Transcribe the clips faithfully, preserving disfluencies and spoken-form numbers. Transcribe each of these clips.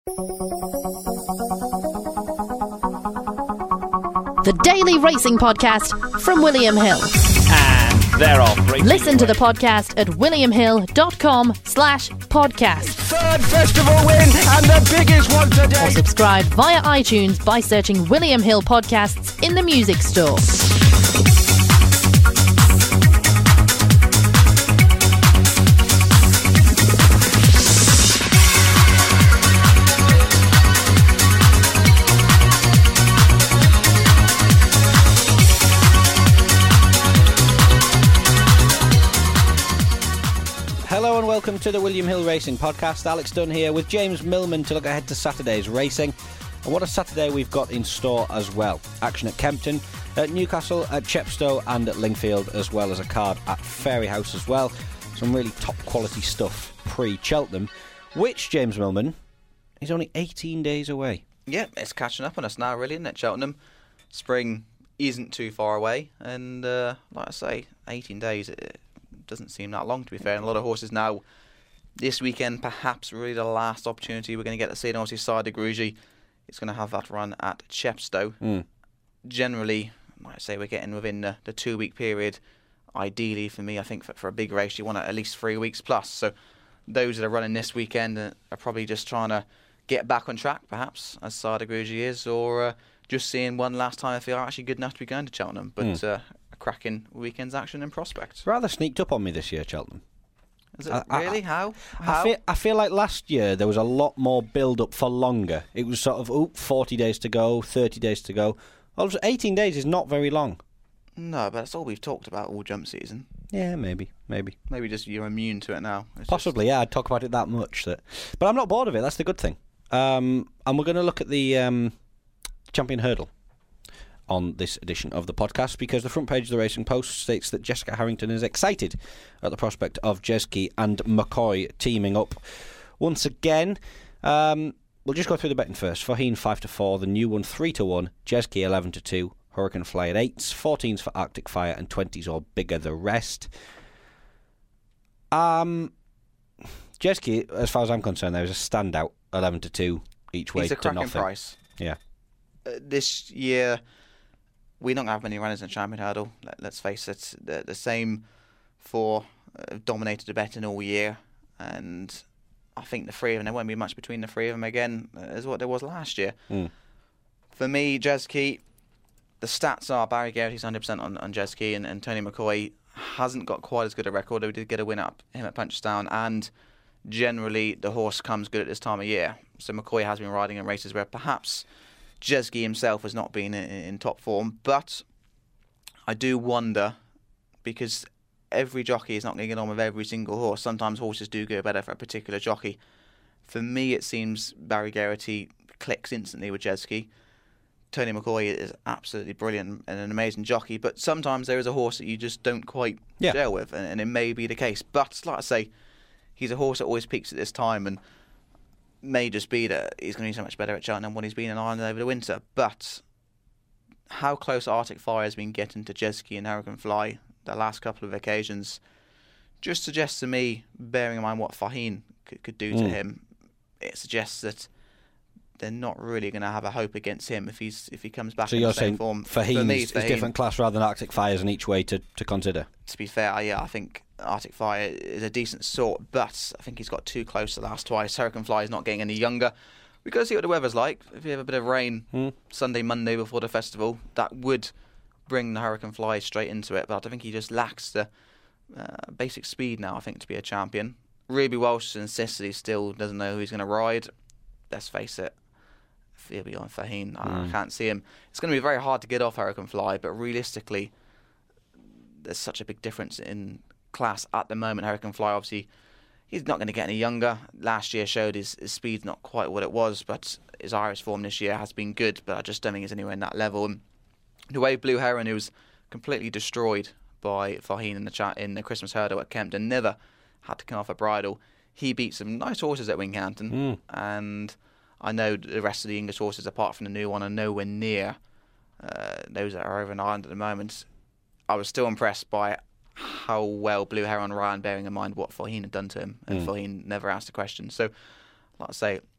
The Daily Racing Podcast from William Hill. And they're off. Racing Listen to away. the podcast at williamhill.com slash podcast. Third festival win and the biggest one today. Or subscribe via iTunes by searching William Hill Podcasts in the music store. Hello and welcome to the William Hill Racing Podcast. Alex Dunn here with James Millman to look ahead to Saturday's racing. And what a Saturday we've got in store as well. Action at Kempton, at Newcastle, at Chepstow and at Lingfield, as well as a card at Fairyhouse as well. Some really top quality stuff pre-Cheltenham, which, James Millman, is only eighteen days away. Yeah, it's catching up on us now, really, isn't it, Cheltenham? Spring isn't too far away, and uh, like I say, eighteen days, it doesn't seem that long, to be fair. And a lot of horses now, this weekend, perhaps really the last opportunity we're going to get to see. And obviously, Sade Grugy is going to have that run at Chepstow. Mm. Generally, like I say, we're getting within the, the two-week period. Ideally, for me, I think for, for a big race, you want at least three weeks plus. So those that are running this weekend are, are probably just trying to get back on track, perhaps, as Sade Grugy is, or uh, just seeing one last time if they are actually good enough to be going to Cheltenham. But Mm. uh, a cracking weekend's action in prospect. Rather sneaked up on me this year, Cheltenham. Is it I- I- really? How? How? I feel, I feel like last year there was a lot more build-up for longer. It was sort of, oh, forty days to go, thirty days to go. Also, eighteen days is not very long. No, but that's all we've talked about all jump season. Yeah, maybe, maybe. Maybe just you're immune to it now. It's Possibly, yeah, I'd talk about it that much. That, But I'm not bored of it, that's the good thing. Um, and we're going to look at the um, Champion Hurdle on this edition of the podcast, because the front page of the Racing Post states that Jessica Harrington is excited at the prospect of Jesky and McCoy teaming up once again. Um, we'll just go through the betting first. Faheen five to four, the new one three to one, Jesky eleven to two, Hurricane Fly at eights, fourteens for Arctic Fire, and twenties or bigger the rest. Um, Jesky, as far as I'm concerned, there is a standout eleven to two each way He's a to cracking nothing. price. Yeah. Uh, this year, we're not going to have many runners in Champion Hurdle. Let, let's face it. The, the same four uh, dominated the betting all year. And I think the three of them, there won't be much between the three of them again uh, as what there was last year. Mm. For me, Jesky, the stats are Barry Geraghty's one hundred percent on, on Jesky, and, and Tony McCoy hasn't got quite as good a record. He did get a win up him at Punchestown, and generally the horse comes good at this time of year. So McCoy has been riding in races where perhaps Jesky himself has not been in, in top form. But I do wonder, because every jockey is not going to get on with every single horse. Sometimes horses do go better for a particular jockey. For me, it seems Barry Geraghty clicks instantly with Jesky. Tony McCoy is absolutely brilliant and an amazing jockey, but sometimes there is a horse that you just don't quite Yeah. gel with, and, and it may be the case. But like I say, he's a horse that always peaks at this time, and may just be that he's going to be so much better at Cheltenham when he's been in Ireland over the winter. But how close Arctic Fire has been getting to Jesky and Hurricane Fly the last couple of occasions just suggests to me, bearing in mind what Faheen could, could do to Mm. him, it suggests that they're not really going to have a hope against him if he's if he comes back So in you're the same saying form. Faheen For me, is, is Faheen, different class rather than Arctic Fires in each way to, to consider? To be fair, yeah, I think Arctic Fire is a decent sort, but I think he's got too close the last twice. Hurricane Fly is not getting any younger. We've got to see what the weather's like. If we have a bit of rain Hmm. Sunday, Monday before the festival, that would bring the Hurricane Fly straight into it. But I think he just lacks the uh, basic speed now, I think, to be a champion. Ruby Walsh insists that he still doesn't know who he's going to ride. Let's face it, he'll be on Faheen. I, Mm. I can't see him. It's going to be very hard to get off Hurricane Fly, but realistically, there's such a big difference in class at the moment. Hurricane Fly, obviously, he's not going to get any younger. Last year showed his, his speed's not quite what it was, but his Irish form this year has been good, but I just don't think it's anywhere in that level. And the way Blue Heron, who was completely destroyed by Faheen in the chat in the Christmas Hurdle at Kempton, never had to come off a bridle. He beat some nice horses at Wincanton, Mm. and I know the rest of the English horses, apart from the new one, are nowhere near uh, those that are over in Ireland at the moment. I was still impressed by how well Blue Heron ran, bearing in mind what Faheen had done to him, and Mm. Faheen never asked a question. So, like I say,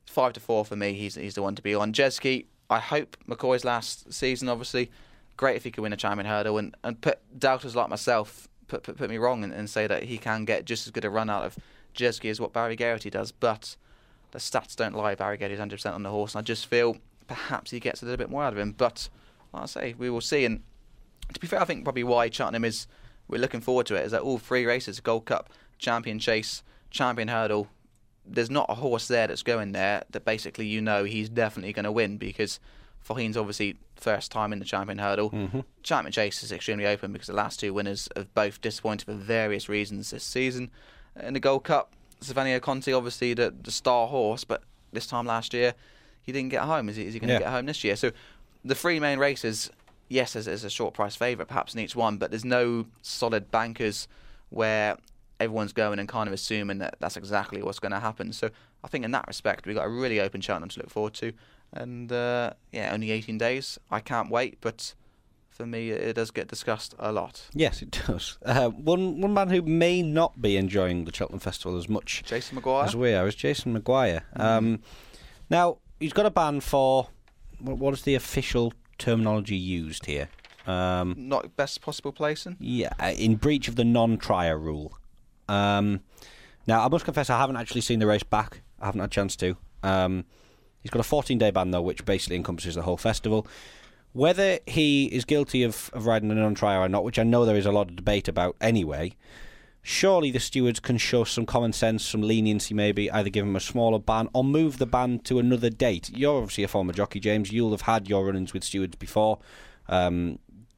five to four for me. He's he's the one to be on. Jeski, I hope McCoy's last season, obviously. Great if he could win a champion hurdle and, and put doubters like myself, put put, put me wrong and, and say that he can get just as good a run out of Jeski as what Barry Geraghty does. But the stats don't lie. Barry Geraghty's one hundred percent on the horse, and I just feel perhaps he gets a little bit more out of him. But like I say, we will see. And to be fair, I think probably why Cheltenham is, we're looking forward to it, is that all three races, Gold Cup, Champion Chase, Champion Hurdle, there's not a horse there that's going there that basically you know he's definitely going to win, because Faugheen's obviously first time in the Champion Hurdle. Mm-hmm. Champion Chase is extremely open because the last two winners have both disappointed for various reasons this season. In the Gold Cup, Savannah Conti, obviously the, the star horse, but this time last year he didn't get home. Is he, is he going to yeah. get home this year? So the three main races, yes, there's, there's a short price favourite perhaps in each one, but there's no solid bankers where everyone's going and kind of assuming that that's exactly what's going to happen. So I think in that respect we've got a really open Cheltenham to look forward to. And uh, yeah, only eighteen days. I can't wait, but for me it does get discussed a lot. Yes, it does. Uh, one one man who may not be enjoying the Cheltenham Festival as much Jason Maguire. as we are is Jason Maguire. Mm. Um, now, he's got a ban for, what, what is the official terminology used here? Um, not best possible placing? Yeah, in breach of the non-trier rule. Um, now, I must confess I haven't actually seen the race back. I haven't had a chance to. Um, he's got a fourteen-day ban, though, which basically encompasses the whole festival. Whether he is guilty of, of riding a non-trier or not, which I know there is a lot of debate about anyway, surely the stewards can show some common sense, some leniency maybe, either give him a smaller ban or move the ban to another date. You're obviously a former jockey, James. You'll have had your run-ins with stewards before. Um,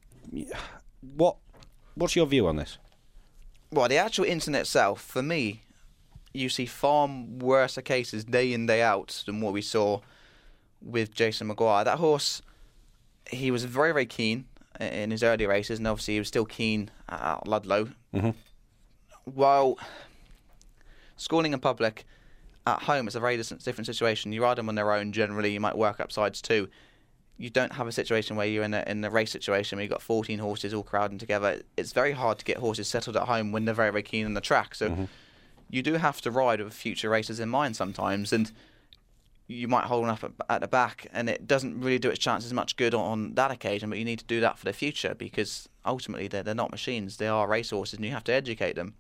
what What's your view on this? Well, the actual incident itself, for me, you see far worse cases day in, day out than what we saw with Jason Maguire. That horse, he was very, very keen in his early races, and obviously he was still keen at Ludlow. Mm-hmm. While schooling in public, at home it's a very different situation. You ride them on their own generally, you might work up sides too. You don't have a situation where you're in a in a race situation where you've got fourteen horses all crowding together. It's very hard to get horses settled at home when they're very, very keen on the track. So mm-hmm. you do have to ride with future races in mind sometimes, and you might hold one up at the back, and it doesn't really do its chances much good on that occasion, but you need to do that for the future, because ultimately they're, they're not machines. They are racehorses, and you have to educate them.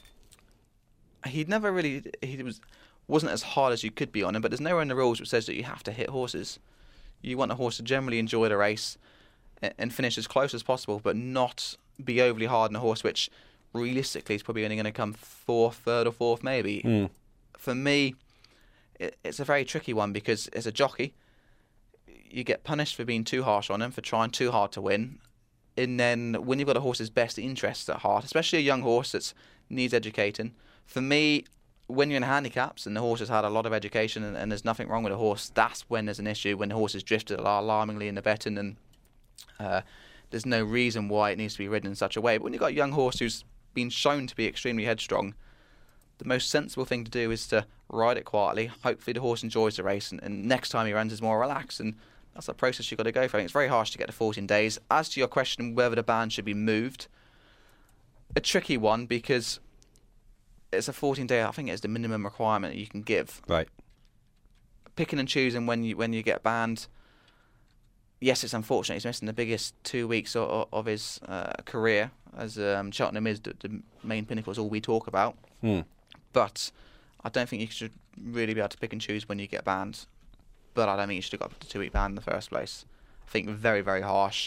He'd never really... He was, wasn't as hard as you could be on him, but there's nowhere in the rules which says that you have to hit horses. You want a horse to generally enjoy the race and finish as close as possible, but not be overly hard on a horse which realistically is probably only going to come fourth, third or fourth maybe. Mm. For me, it, it's a very tricky one, because as a jockey, you get punished for being too harsh on him, for trying too hard to win. And then when you've got a horse's best interests at heart, especially a young horse that needs educating, for me, when you're in handicaps and the horse has had a lot of education and, and there's nothing wrong with the horse, that's when there's an issue, when the horse has drifted alarmingly in the betting and uh, there's no reason why it needs to be ridden in such a way. But when you've got a young horse who's been shown to be extremely headstrong, the most sensible thing to do is to ride it quietly. Hopefully the horse enjoys the race, and, and next time he runs is more relaxed, and that's the process you've got to go through. It's very harsh to get to fourteen days. As to your question whether the ban should be moved, a tricky one, because it's a fourteen day, I think it's the minimum requirement that you can give. Right. Picking and choosing when you when you get banned, yes, it's unfortunate. He's missing the biggest two weeks of, of his uh, career, as um, Cheltenham is the, the main pinnacle, is all we talk about. Hmm. But I don't think you should really be able to pick and choose when you get banned. But I don't think you should have got the two-week ban in the first place. I think very, very harsh.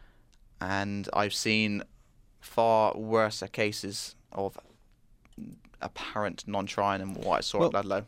And I've seen far worse cases of apparent non-trying than what I saw well, at Ludlow.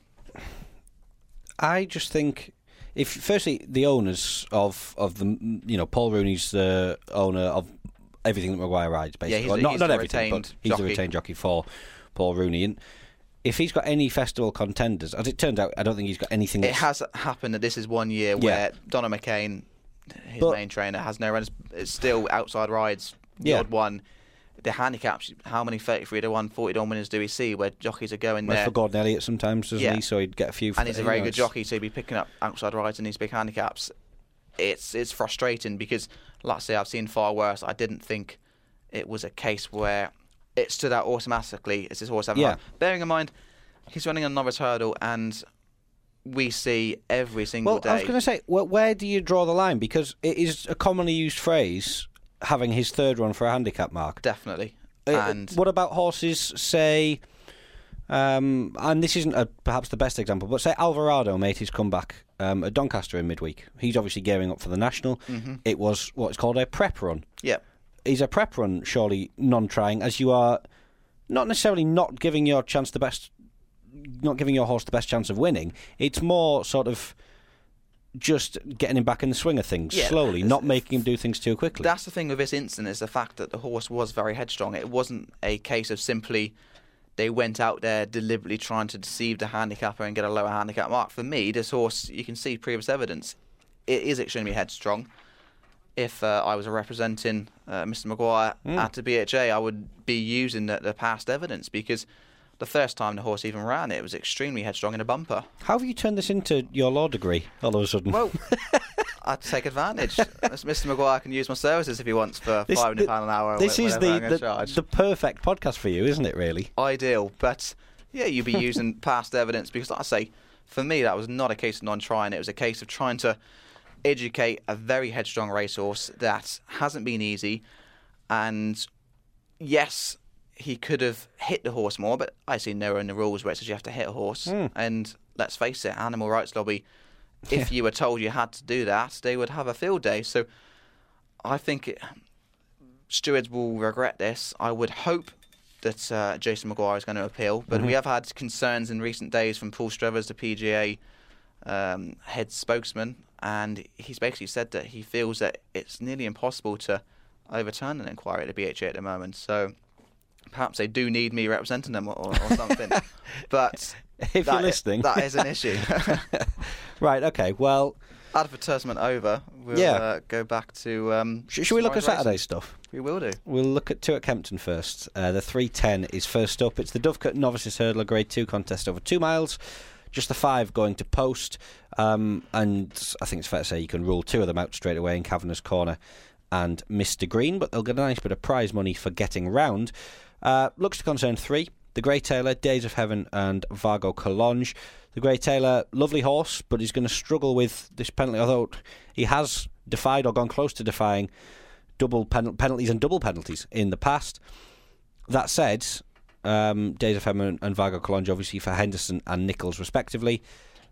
I just think, if firstly the owners of of the you know Paul Rooney's the owner of everything that Maguire rides, basically. Yeah, he's, well, he's not the not everything, but he's jockey. the retained jockey for Paul Rooney. And if he's got any festival contenders, as it turns out, I don't think he's got anything. It has happened that this is one year yeah. where Donald McCain, his but, main trainer, has no runs. It's still outside rides. The yeah. odd one. The handicaps, how many thirty-three to one, forty to one winners do we see where jockeys are going well, there? For Gordon Elliott sometimes, doesn't yeah. he? So he'd get a few. And he's a very know, good jockey, so he'd be picking up outside rides in these big handicaps. It's it's frustrating because, like I say, I've seen far worse. I didn't think it was a case where it stood out automatically as his horse having yeah. run. Bearing in mind, he's running a novice hurdle, and we see every single well, day. I was going to say, well, where do you draw the line? Because it is a commonly used phrase, having his third run for a handicap mark. Definitely. Uh, and what about horses, say, um, and this isn't a, perhaps the best example, but say Alvarado made his comeback um, at Doncaster in midweek. He's obviously gearing up for the National. Mm-hmm. It was what's called a prep run. Yep. Is a prep run surely non-trying, as you are not necessarily not giving your chance the best, not giving your horse the best chance of winning. It's more sort of just getting him back in the swing of things Yeah, slowly, it's- not making him do things too quickly. That's the thing with this incident, is the fact that the horse was very headstrong. It wasn't a case of simply they went out there deliberately trying to deceive the handicapper and get a lower handicap mark. For me, this horse, you can see previous evidence, it is extremely headstrong. If uh, I was representing uh, Mister Maguire Mm. at the B H A, I would be using the, the past evidence, because the first time the horse even ran, it was extremely headstrong in a bumper. How have you turned this into your law degree all of a sudden? Well, I'd take advantage. Mister Maguire can use my services if he wants for This- five hundred pounds an hour. this wh- is whatever I'm the gonna the, charge. the perfect podcast for you, isn't it, really? Ideal, but yeah, you'd be using past evidence, because, like I say, for me, that was not a case of non-trying. It was a case of trying to educate a very headstrong racehorse that hasn't been easy. And yes, he could have hit the horse more, but I see nowhere in the rules where it says you have to hit a horse. Mm. And let's face it, animal rights lobby, if Yeah. you were told you had to do that, they would have a field day. So I think it, stewards will regret this. I would hope that uh, Jason Maguire is going to appeal, but Mm-hmm. we have had concerns in recent days from Paul Struthers, the P G A um, head spokesman, and he's basically said that he feels that it's nearly impossible to overturn an inquiry at the B H A at the moment. So perhaps they do need me representing them or, or something. But If that you're i- listening. that is an issue. Right, okay, well, Advertisement over. We'll Yeah. uh, go back to. Um, sh- should we look at tomorrow's Saturday's racing. stuff? We will do. We'll look at two at Kempton first. Uh, the three ten is first up. It's the Dovecote Novices Hurdler Grade two contest over two miles. Just the five going to post. Um, and I think it's fair to say you can rule two of them out straight away in Kavanagh's Corner and Mister Green, but they'll get a nice bit of prize money for getting round. Uh, looks to concern three. The Grey Tailor, Days of Heaven and Vargo Collonge. The Grey Tailor, lovely horse, but he's going to struggle with this penalty, although he has defied or gone close to defying double pen- penalties and double penalties in the past. That said, um, Days of Heaven and Vargo Collonge, obviously for Henderson and Nichols respectively,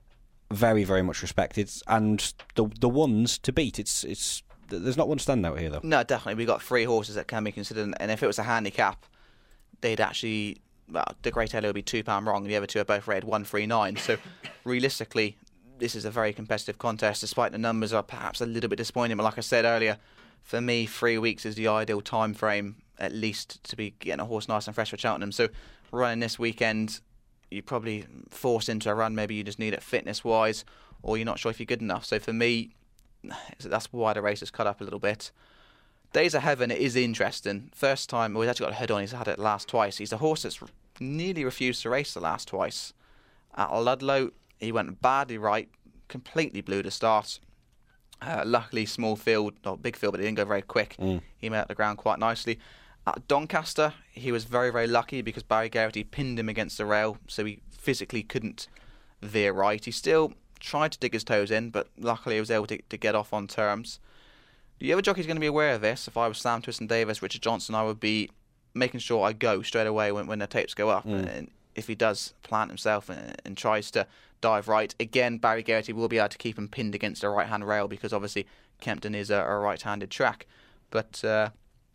very, very much respected, and the the ones to beat. It's it's there's not one standout here though. No, definitely. We've got three horses that can be considered, and if it was a handicap, they'd actually. Well, the Grey Tailor would be two pound wrong, and the other two are both rated one three nine. So, realistically, this is a very competitive contest. Despite the numbers are perhaps a little bit disappointing, but like I said earlier, for me, three weeks is the ideal time frame, at least, to be getting a horse nice and fresh for Cheltenham. So, running this weekend, you're probably forced into a run. Maybe you just need it fitness-wise, or you're not sure if you're good enough. So, for me, that's why the race is cut up a little bit. Days of Heaven is interesting. First time, well, he's actually got a hood on. He's had it last twice. He's a horse that's nearly refused to race the last twice. At Ludlow, he went badly right, completely blew the start. Uh, luckily, small field, not big field, but he didn't go very quick. Mm. He made up the ground quite nicely. At Doncaster, he was very, very lucky because Barry Geraghty pinned him against the rail, so he physically couldn't veer right. He still tried to dig his toes in, but luckily he was able to, to get off on terms. The other jockey's going to be aware of this. If I was Sam Twiston-Davis, Richard Johnson, I would be making sure I go straight away when, when the tapes go up. Mm. And if he does plant himself and, and tries to dive right, again, Barry Geraghty will be able to keep him pinned against the right-hand rail because obviously Kempton is a, a right-handed track. But uh,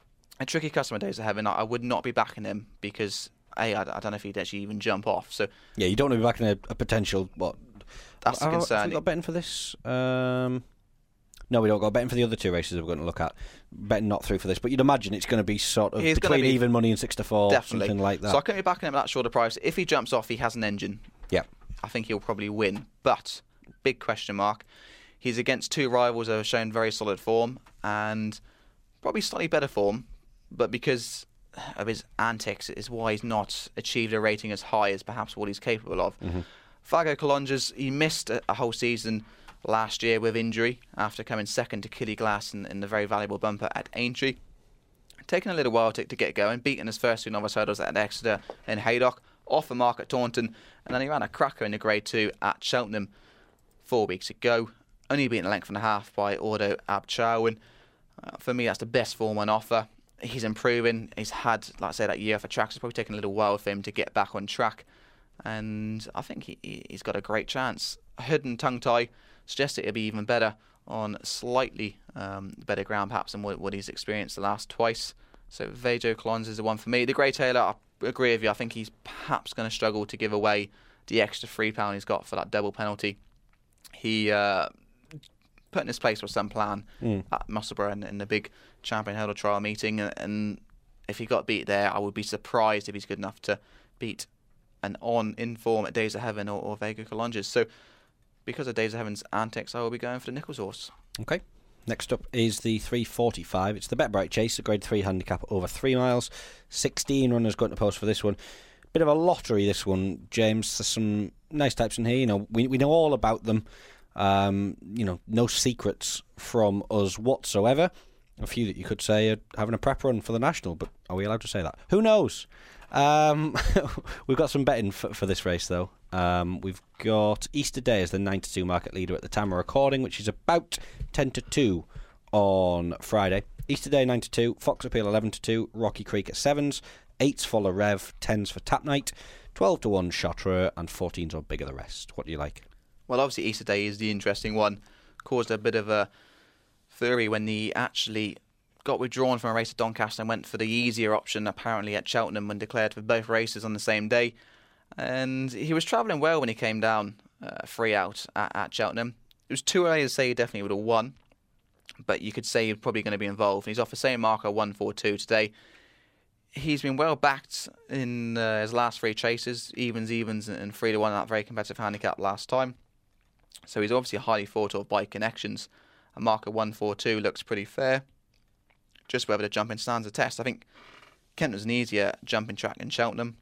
a tricky customer, Days of Heaven. I, I would not be backing him because, A, I, I don't know if he'd actually even jump off. So Yeah, you don't want to be back in a, a potential, what? that's the Have- concern. Have we got betting for this? Um, no, we don't got betting for the other two races we're going to look at. Betting not through for this, but you'd imagine it's going to be sort of He's gonna between be- even money and six to four, Definitely. something like that. So I couldn't be backing him at that shorter price. If he jumps off, he has an engine. Yeah. I think he'll probably win. But, big question mark. He's against two rivals that have shown very solid form and probably slightly better form. But because of his antics is why he's not achieved a rating as high as perhaps what he's capable of. Mm-hmm. Vargo Collonges, he missed a, a whole season last year with injury after coming second to Killy Glass in, in the very valuable bumper at Aintree. Taken a little while to, to get going, beaten his first two novice hurdles at Exeter and Haydock, off the mark at Taunton, and then he ran a cracker in the Grade two at Cheltenham. four weeks ago. Only beaten a length and a half by Auto Abchowin. Uh, for me, that's the best form on offer. He's improving. He's had, like I say, that year for track. It's probably taken a little while for him to get back on track. And I think he, he's got a great chance. Hood and tongue tie suggest it'll be even better on slightly um, better ground, perhaps, than what, what he's experienced the last twice. So Vejo Colons is the one for me. The Grey Taylor, I agree with you. I think he's perhaps going to struggle to give away the extra three pound he's got for that double penalty. He uh, put in his place for some plan mm. at Musselburgh in, in the big Champion Hurdle Trial meeting, and, and if he got beat there, I would be surprised if he's good enough to beat an on in form at Days of Heaven or, or Vega Colonges. So because of Days of Heaven's antics, I will be going for the Nichols horse. Okay. Next up is the three forty-five. It's the BetBright Chase, a grade three handicap over three miles. sixteen runners going to post for this one. Bit of a lottery, this one, James. There's some nice types in here. You know, we we know all about them. Um, you know, no secrets from us whatsoever. A few that you could say are having a prep run for the National, but are we allowed to say that? Who knows? Um, we've got some betting for, for this race, though. Um, we've got Easter Day as the nine to two market leader at the time of recording, which is about ten to two on Friday. Easter Day nine to two, Fox Appeal eleven to two, Rocky Creek at sevens, eights for Le Rev, tens for Tap Night, twelve to one Chartreux, and fourteens are bigger the rest. What do you like? Well, obviously Easter Day is the interesting one. Caused a bit of a flurry when he actually got withdrawn from a race at Doncaster and went for the easier option, apparently at Cheltenham, when declared for both races on the same day. And he was travelling well when he came down uh, free out at, at Cheltenham. It was too early to say he definitely would have won, but you could say he's probably going to be involved. He's off the same marker, one forty-two today. He's been well backed in uh, his last three chases, evens, evens, and three to one, that very competitive handicap last time. So he's obviously highly thought of by connections. A marker one forty-two looks pretty fair. Just whether the jumping stands a test. I think Kent was an easier jumping track in Cheltenham.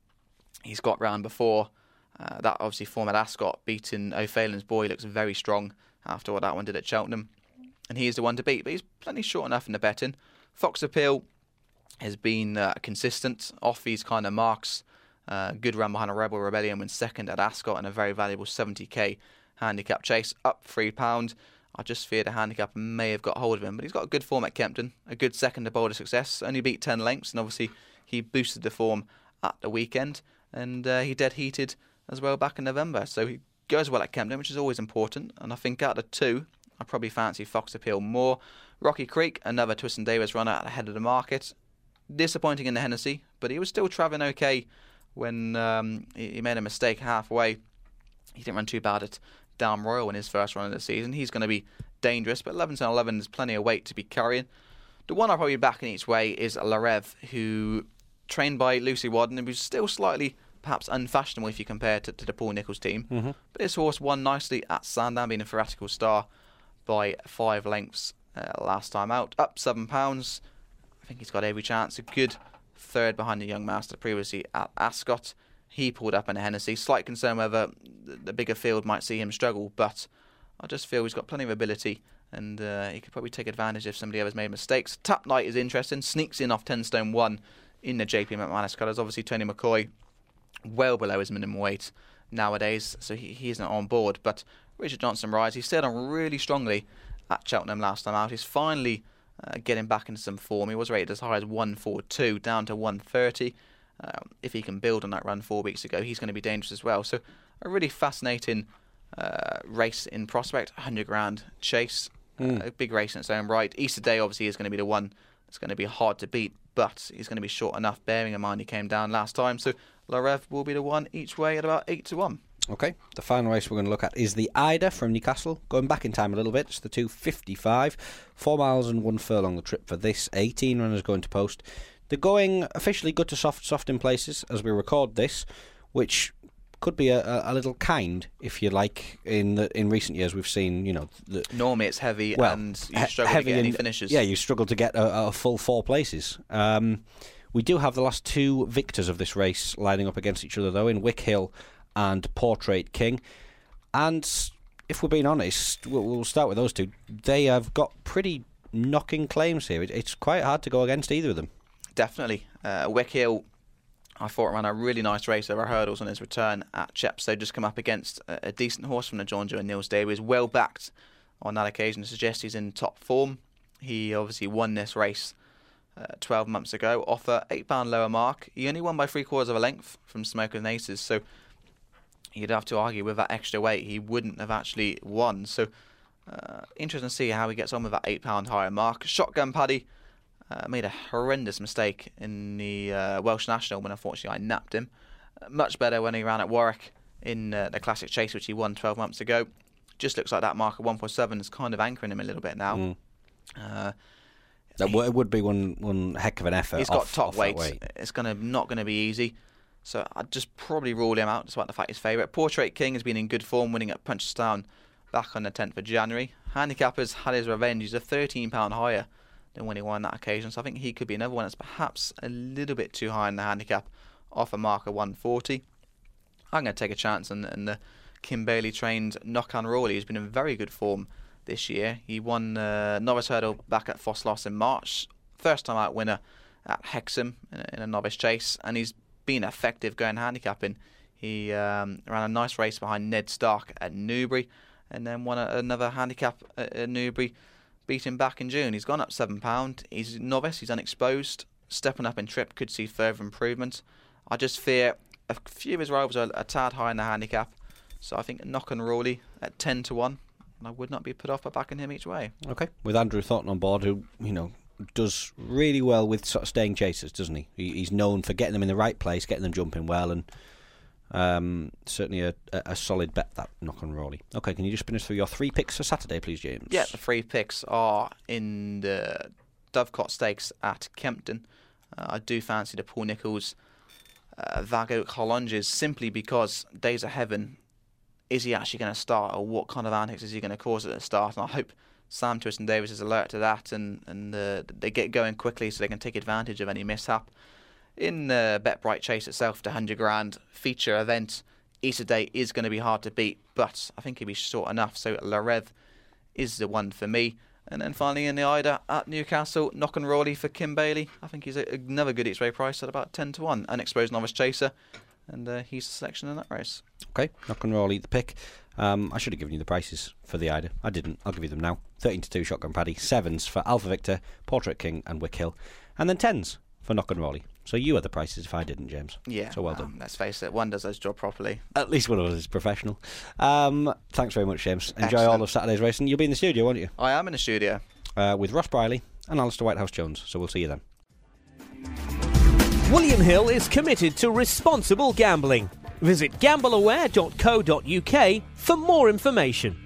He's got round before. Uh, that obviously form at Ascot, beating O'Phelan's Boy, looks very strong after what that one did at Cheltenham. And he is the one to beat, but he's plenty short enough in the betting. Fox Appeal has been uh, consistent off these kind of marks. Uh, good run behind a Rebel Rebellion when second at Ascot in a very valuable seventy k handicap chase, up three pounds. I just fear the handicap may have got hold of him, but he's got a good form at Kempton, a good second to Boulder success, only beat ten lengths, and obviously he boosted the form at the weekend, and uh, he dead heated as well back in November, so he goes well at Kempton, which is always important, and I think out of the two, I probably fancy Fox Appeal more. Rocky Creek, another Twiston Davis runner at the head of the market, disappointing in the Hennessy, but he was still travelling okay when um, he made a mistake halfway. He didn't run too bad at Down Royal in his first run of the season. He's going to be dangerous, but eleven to eleven is plenty of weight to be carrying. The one I'll probably back in each way is Le Rev, who trained by Lucy Wadden and was still slightly perhaps unfashionable if you compare it to, to the Paul Nicholls team. Mm-hmm. But this horse won nicely at Sandown, being a theoretical star by five lengths uh, last time out. Up seven pounds. I think he's got every chance. A good third behind the young master previously at Ascot. He pulled up in a Hennessy. Slight concern whether the bigger field might see him struggle, but I just feel he's got plenty of ability, and uh, he could probably take advantage if somebody ever's made mistakes. Tap Night is interesting. Sneaks in off ten stone one in the J P McManus colours. Obviously, Tony McCoy well below his minimum weight nowadays, so he, he isn't on board. But Richard Johnson rides. He stayed on really strongly at Cheltenham last time out. He's finally uh, getting back into some form. He was rated as high as one forty-two, down to one thirty. Um, if he can build on that run four weeks ago, he's going to be dangerous as well. So a really fascinating uh, race in prospect, one hundred grand chase, mm. uh, a big race in its own right. Easter Day obviously is going to be the one that's going to be hard to beat, but he's going to be short enough, bearing in mind he came down last time. So Le Rev will be the one each way at about eight to one. Okay, the final race we're going to look at is the Ida from Newcastle. Going back in time a little bit, it's the two fifty-five, four miles and one furlong the trip for this. eighteen runners going to post. They're going officially good to soft, soft in places as we record this, which could be a, a, a little kind, if you like. In the, in recent years, we've seen, you know, the, normally it's heavy, well, and you struggle to get any finishes. Yeah, you struggle to get a, a full four places. Um, we do have the last two victors of this race lining up against each other, though, in Wick Hill and Portrait King. And if we're being honest, we'll, we'll start with those two. They have got pretty knocking claims here. It, it's quite hard to go against either of them. Definitely. Uh, Wick Hill I thought ran a really nice race over hurdles on his return at Chepstow. Just come up against a, a decent horse from the John Joe and Niels Davies, well backed on that occasion to suggest he's in top form. He obviously won this race uh, twelve months ago off a eight pound lower mark. He only won by three quarters of a length from Smoke and Aces, so you'd have to argue with that extra weight he wouldn't have actually won. So uh, interesting to see how he gets on with that eight pound higher mark. Shotgun Paddy uh, made a horrendous mistake in the uh, Welsh National when unfortunately I napped him. Uh, much better when he ran at Warwick in uh, the Classic Chase, which he won twelve months ago. Just looks like that mark of one forty-seven is kind of anchoring him a little bit now. Mm. Uh, that w- it would be one one heck of an effort. He's off, got top off weight. weight. It's gonna not going to be easy. So I'd just probably rule him out, despite the fact he's favourite. Portrait King has been in good form, winning at Punchestown back on the tenth of January. Handicapper's had his revenge. He's a thirteen pound higher than when he won that occasion. So I think he could be another one that's perhaps a little bit too high in the handicap, off a mark of one forty. I'm going to take a chance on, on the Kim Bailey trained Knock-on Rawley, who's been in very good form this year. He won uh, novice hurdle back at Fossloss in March. First time out winner at Hexham in a, in a novice chase, and he's been effective going handicapping. He um, ran a nice race behind Ned Stark at Newbury, and then won a, another handicap at, at Newbury, beat him back in June. He's gone up seven pounds. He's novice, he's unexposed. Stepping up in trip, could see further improvement. I just fear a few of his rivals are a tad high in the handicap. So I think Knock-on Rawley at ten to one, and I would not be put off by backing him each way. Okay, with Andrew Thornton on board, who, you know, does really well with sort of staying chasers, doesn't he? he he's known for getting them in the right place, getting them jumping well, and um, certainly a, a, a solid bet, that Knock-on Rawley. Okay, can you just spin us through your three picks for Saturday, please, James? Yeah, the three picks are in the Dovecot Stakes at Kempton. Uh, I do fancy the Paul Nicholls uh, Vago Collonges, simply because Days of Heaven, is he actually going to start, or what kind of antics is he going to cause at the start? And I hope Sam Twiston-Davies is alert to that, and, and uh, they get going quickly so they can take advantage of any mishap. In the Bet Bright Chase itself, the one hundred grand feature event, Easter Day is going to be hard to beat, but I think he'll be short enough, so La Rev is the one for me. And then finally in the Ida at Newcastle, Knock-on Rawley for Kim Bailey. I think he's a, another good each way price at about ten to one. Unexposed novice chaser, and uh, he's the selection in that race. Okay, Knock-on Rawley the pick. Um, I should have given you the prices for the Ida. I didn't. I'll give you them now. thirteen to two Shotgun Paddy, sevens for Alpha Victor, Portrait King and Wick Hill, and then tens for Knock-on Rawley. So you are the prices if I didn't, James. Yeah. So well um, done. Let's face it, one does his job properly. At least one of us is professional. Um, thanks very much, James. Enjoy Excellent. all of Saturday's racing. You'll be in the studio, won't you? I am in the studio. Uh, with Ross Briley and Alistair Whitehouse-Jones. So we'll see you then. William Hill is committed to responsible gambling. Visit gamble aware dot co dot uk for more information.